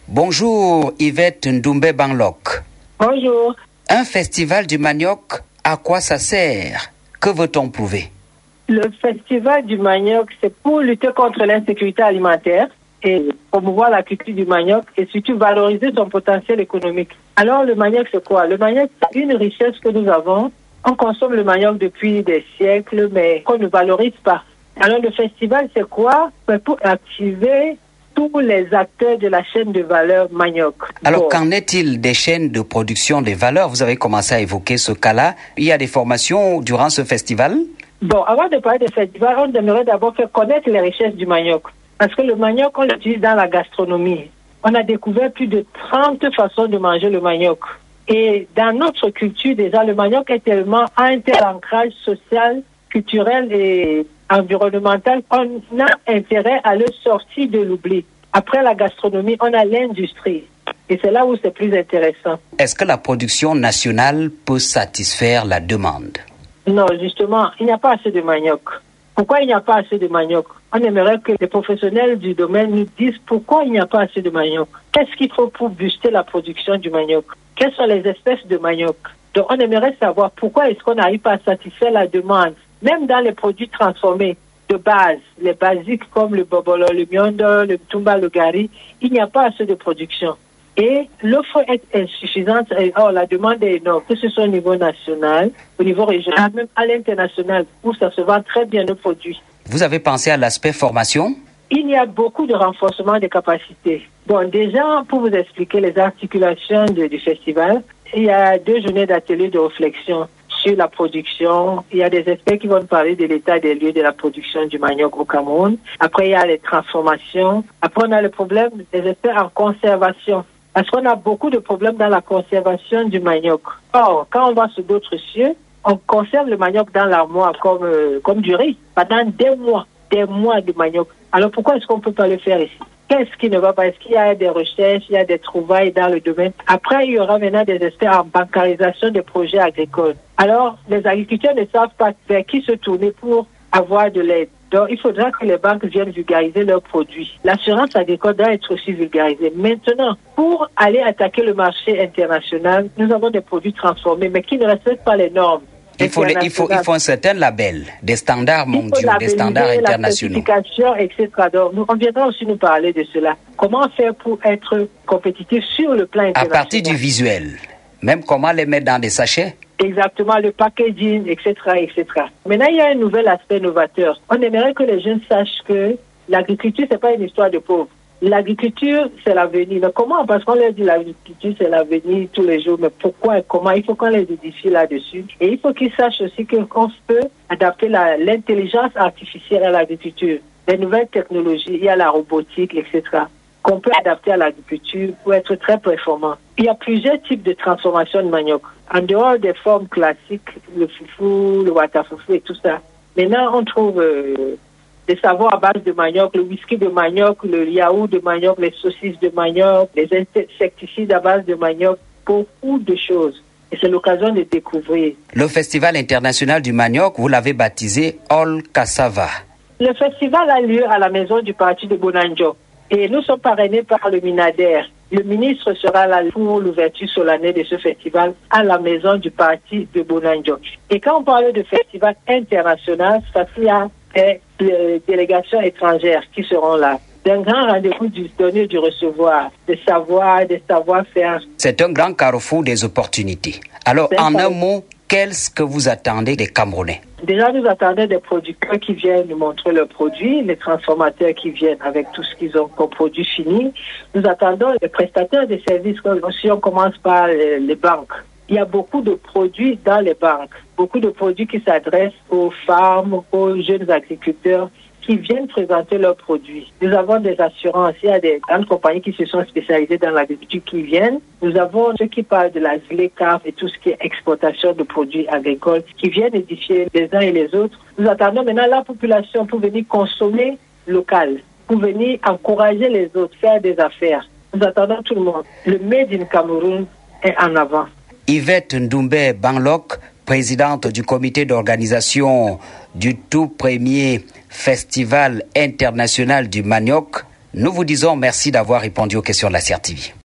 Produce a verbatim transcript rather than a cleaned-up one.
Bonjour Yvette Ndoumbe Banlok. Bonjour. Un festival du manioc, à quoi ça sert? Que veut-on prouver? Le festival du manioc, c'est pour lutter contre l'insécurité alimentaire et promouvoir la culture du manioc et surtout valoriser son potentiel économique. Alors le manioc, c'est quoi? Le manioc, c'est une richesse que nous avons. On consomme le manioc depuis des siècles, mais qu'on ne valorise pas. Alors le festival, c'est quoi? C'est pour activer tous les acteurs de la chaîne de valeur manioc. Alors, bon. Qu'en est-il des chaînes de production des valeurs? Vous avez commencé à évoquer ce cas-là. Il y a des formations durant ce festival? Bon, avant de parler de festival, on aimerait d'abord faire connaître les richesses du manioc. Parce que le manioc, on l'utilise dans la gastronomie. On a découvert plus de trente façons de manger le manioc. Et dans notre culture, déjà, le manioc est tellement a un tel ancrage social, culturel et environnemental, on a intérêt à le sortir de l'oubli. Après la gastronomie, on a l'industrie. Et c'est là où c'est plus intéressant. Est-ce que la production nationale peut satisfaire la demande? Non, justement, il n'y a pas assez de manioc. Pourquoi il n'y a pas assez de manioc? On aimerait que les professionnels du domaine nous disent pourquoi il n'y a pas assez de manioc. Qu'est-ce qu'il faut pour booster la production du manioc? Quelles sont les espèces de manioc? Donc, on aimerait savoir pourquoi est-ce qu'on n'arrive pas à satisfaire la demande. Même dans les produits transformés de base, les basiques comme le bobolo, le miondo, le tumba, le gari, il n'y a pas assez de production. Et l'offre est insuffisante, et, oh, la demande est énorme, que ce soit au niveau national, au niveau régional, même à l'international, où ça se vend très bien nos produits. Vous avez pensé à l'aspect formation? Il y a beaucoup de renforcement des capacités. Bon, déjà, pour vous expliquer les articulations de, du festival, il y a deux journées d'ateliers de réflexion sur la production. Il y a des experts qui vont parler de l'état des lieux de la production du manioc au Cameroun. Après, il y a les transformations. Après, on a le problème des experts en conservation. Parce qu'on a beaucoup de problèmes dans la conservation du manioc. Or, quand on va sur d'autres cieux, on conserve le manioc dans l'armoire comme, euh, comme du riz pendant des mois, des mois de manioc. Alors pourquoi est-ce qu'on ne peut pas le faire ici? Qu'est-ce qui ne va pas? Est-ce qu'il y a des recherches, il y a des trouvailles dans le domaine? Après, il y aura maintenant des experts en bancarisation des projets agricoles. Alors, les agriculteurs ne savent pas vers qui se tourner pour avoir de l'aide. Donc, il faudra que les banques viennent vulgariser leurs produits. L'assurance agricole doit être aussi vulgarisée. Maintenant, pour aller attaquer le marché international, nous avons des produits transformés, mais qui ne respectent pas les normes. Il faut, les, il, faut, il faut un certain label, des standards mondiaux, des standards internationaux. La certification, et cetera. Donc, nous, on viendra aussi nous parler de cela. Comment faire pour être compétitif sur le plan international? À partir du visuel, même comment les mettre dans des sachets? Exactement, le packaging, et cetera, et cetera. Maintenant, il y a un nouvel aspect novateur. On aimerait que les jeunes sachent que l'agriculture, c'est pas une histoire de pauvres. L'agriculture, c'est l'avenir. Mais comment? Parce qu'on leur dit l'agriculture, c'est l'avenir tous les jours. Mais pourquoi et comment? Il faut qu'on les édifie là-dessus. Et il faut qu'ils sachent aussi qu'on peut adapter la, l'intelligence artificielle à l'agriculture. Les nouvelles technologies, il y a la robotique, et cetera, qu'on peut adapter à l'agriculture pour être très performant. Il y a plusieurs types de transformation de manioc. En dehors des formes classiques, le foufou, le watafoufou et tout ça. Maintenant, on trouve euh, des savons à base de manioc, le whisky de manioc, le yaourt de manioc, les saucisses de manioc, les insecticides à base de manioc, beaucoup de choses. Et c'est l'occasion de découvrir. Le Festival international du manioc, vous l'avez baptisé All Cassava. Le festival a lieu à la maison du parti de Bonanjo. Et nous sommes parrainés par le Minader. Le ministre sera là pour l'ouverture solennelle de ce festival à la maison du parti de Bonanjo. Et quand on parle de festival international, ça fait des, des délégations étrangères qui seront là. D'un grand rendez-vous du donner, du recevoir, des savoirs, des savoir-faire. C'est un grand carrefour des opportunités. Alors, C'est en ça. un mot, qu'est-ce que vous attendez des Camerounais? Déjà, nous attendons des producteurs qui viennent nous montrer leurs produits, les transformateurs qui viennent avec tout ce qu'ils ont comme produit fini. Nous attendons les prestataires de services, si on commence par les, les banques. Il y a beaucoup de produits dans les banques, beaucoup de produits qui s'adressent aux femmes, aux jeunes agriculteurs qui viennent présenter leurs produits. Nous avons des assurances, il y a des grandes compagnies qui se sont spécialisées dans l'agriculture qui viennent. Nous avons ceux qui parlent de la ZLECAF et tout ce qui est exportation de produits agricoles qui viennent édifier les uns et les autres. Nous attendons maintenant la population pour venir consommer local, pour venir encourager les autres, faire des affaires. Nous attendons tout le monde. Le Made in Cameroun est en avant. Yvette Ndoumbe Banlok, présidente du comité d'organisation du tout premier Festival international du manioc, Nous vous disons merci d'avoir répondu aux questions de la C R T V.